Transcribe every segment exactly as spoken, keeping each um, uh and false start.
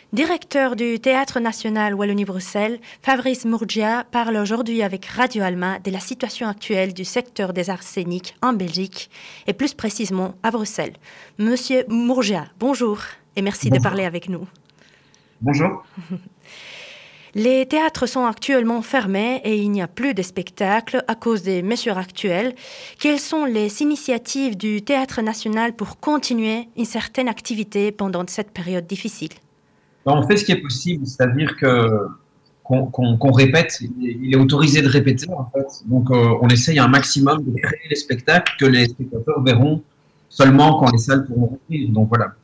Directeur du Théâtre national Wallonie-Bruxelles, Fabrice Mourgia parle aujourd'hui avec Radio Alma de la situation actuelle du secteur des arts scéniques en Belgique et plus précisément à Bruxelles. Monsieur Mourgia, bonjour et merci bonjour. De parler avec nous. Bonjour. Les théâtres sont actuellement fermés et il n'y a plus de spectacles à cause des mesures actuelles. Quelles sont les initiatives du Théâtre national pour continuer une certaine activité pendant cette période difficile ? On fait ce qui est possible, c'est-à-dire que, qu'on, qu'on, qu'on répète, il est autorisé de répéter en fait. Donc euh, on essaye un maximum de créer les spectacles que les spectateurs verront seulement quand les salles pourront ouvrir. Donc voilà.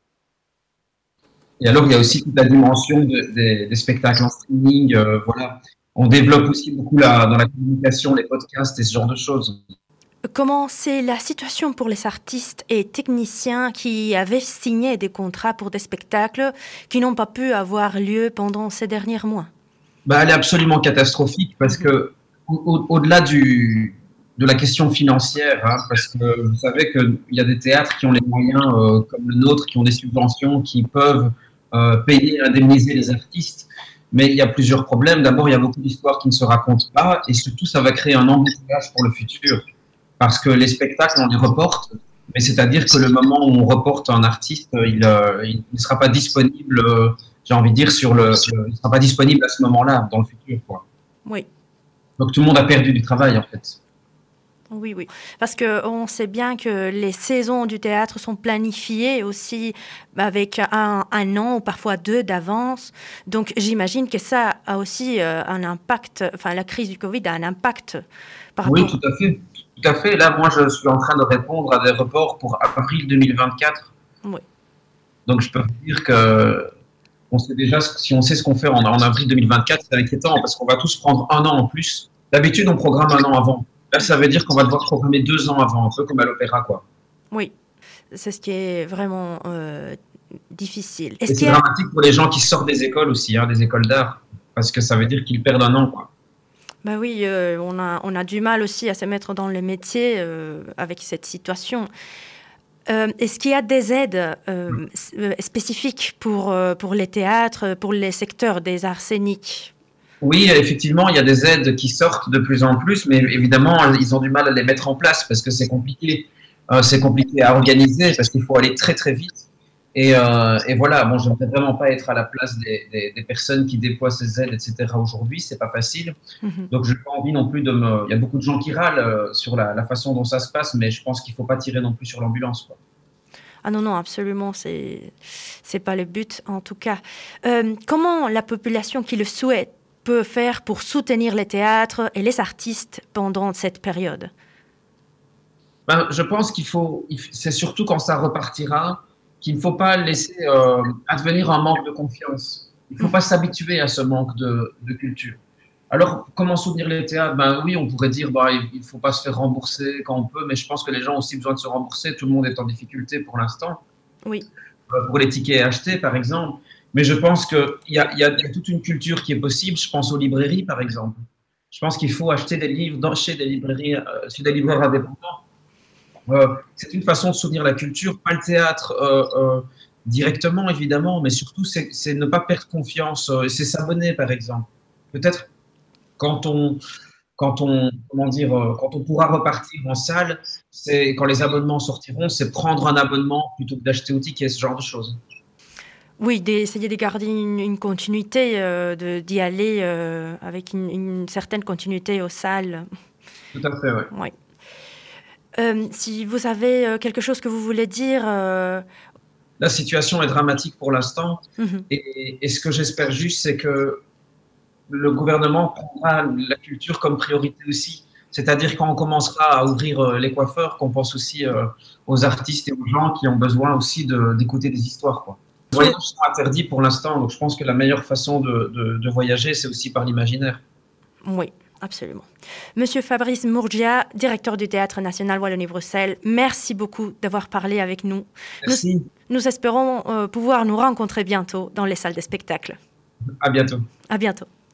Et alors il y a aussi toute la dimension de, de, des spectacles en streaming. Euh, voilà. On développe aussi beaucoup la, dans la communication, les podcasts et ce genre de choses. Comment c'est la situation pour les artistes et techniciens qui avaient signé des contrats pour des spectacles qui n'ont pas pu avoir lieu pendant ces derniers mois ? Bah, elle est absolument catastrophique parce que au, au-delà du, de la question financière, hein, parce que vous savez qu'il y a des théâtres qui ont les moyens euh, comme le nôtre, qui ont des subventions, qui peuvent euh, payer, indemniser les artistes, mais il y a plusieurs problèmes. D'abord, il y a beaucoup d'histoires qui ne se racontent pas et surtout, ça va créer un embouteillage pour le futur. Parce que les spectacles, on les reporte, mais c'est-à-dire que le moment où on reporte un artiste, il euh, il ne sera pas disponible, euh, j'ai envie de dire, sur le, le, il ne sera pas disponible à ce moment-là, dans le futur, quoi. Oui. Donc tout le monde a perdu du travail, en fait. Oui, oui. Parce qu'on sait bien que les saisons du théâtre sont planifiées aussi avec un, un an ou parfois deux d'avance. Donc j'imagine que ça a aussi euh, un impact, enfin la crise du Covid a un impact par Oui, rapport... tout à fait. Tout à fait. Là, moi, je suis en train de répondre à des reports pour avril deux mille vingt-quatre. Oui. Donc, je peux vous dire que on sait déjà, si on sait ce qu'on fait en, en avril deux mille vingt-quatre, c'est inquiétant parce qu'on va tous prendre un an en plus. D'habitude, on programme un an avant. Là, ça veut dire qu'on va devoir programmer deux ans avant, un peu comme à l'opéra, quoi. Oui, c'est ce qui est vraiment euh, difficile. Est-ce Et c'est a... dramatique pour les gens qui sortent des écoles aussi, hein, des écoles d'art, parce que ça veut dire qu'ils perdent un an, quoi. Ben oui, euh, on, a, on a du mal aussi à se mettre dans le métier euh, avec cette situation. Euh, est-ce qu'il y a des aides euh, spécifiques pour, euh, pour les théâtres, pour les secteurs des arts scéniques ? Oui, effectivement, il y a des aides qui sortent de plus en plus, mais évidemment, ils ont du mal à les mettre en place parce que c'est compliqué. Euh, c'est compliqué à organiser parce qu'il faut aller très, très vite. Et, euh, et voilà, bon, je ne voudrais vraiment pas être à la place des, des, des personnes qui déploient ces aides, et cetera aujourd'hui, c'est pas facile. Mm-hmm. Donc, je n'ai pas envie non plus de me... Il y a beaucoup de gens qui râlent sur la, la façon dont ça se passe, mais je pense qu'il ne faut pas tirer non plus sur l'ambulance, quoi. Ah non, non, absolument, c'est, c'est pas le but, en tout cas. Euh, comment la population qui le souhaite peut faire pour soutenir les théâtres et les artistes pendant cette période ? Ben, je pense qu'il faut... C'est surtout quand ça repartira... qu'il ne faut pas laisser euh, advenir un manque de confiance. Il ne faut pas s'habituer à ce manque de, de culture. Alors, comment soutenir les théâtres ? Ben oui, on pourrait dire bah, il ne faut pas se faire rembourser quand on peut, mais je pense que les gens ont aussi besoin de se rembourser. Tout le monde est en difficulté pour l'instant. Oui. Euh, pour les tickets achetés, par exemple. Mais je pense qu'il y a, y, a, y a toute une culture qui est possible. Je pense aux librairies, par exemple. Je pense qu'il faut acheter des livres dans, chez des librairies, euh, chez des libraires indépendants. Euh, c'est une façon de soutenir la culture, pas le théâtre euh, euh, directement évidemment, mais surtout c'est, c'est ne pas perdre confiance, euh, c'est s'abonner par exemple. Peut-être quand on, quand on, comment dire, euh, quand on pourra repartir en salle, c'est quand les abonnements sortiront, c'est prendre un abonnement plutôt que d'acheter au ticket, ce genre de choses. Oui, d'essayer de garder une, une continuité, euh, de, d'y aller euh, avec une, une certaine continuité aux salles. Tout à fait, oui. Oui. Euh, si vous avez euh, quelque chose que vous voulez dire... Euh... La situation est dramatique pour l'instant. Mm-hmm. Et, et ce que j'espère juste, c'est que le gouvernement prendra la culture comme priorité aussi. C'est-à-dire quand on commencera à ouvrir euh, les coiffeurs, qu'on pense aussi euh, aux artistes et aux gens qui ont besoin aussi de, d'écouter des histoires, quoi. Les voyages sont interdits pour l'instant, donc je pense que la meilleure façon de, de, de voyager, c'est aussi par l'imaginaire. Oui. Absolument. Monsieur Fabrice Mourgia, directeur du Théâtre national Wallonie-Bruxelles, merci beaucoup d'avoir parlé avec nous. Merci. Nous, nous espérons euh, pouvoir nous rencontrer bientôt dans les salles de spectacle. À bientôt. À bientôt.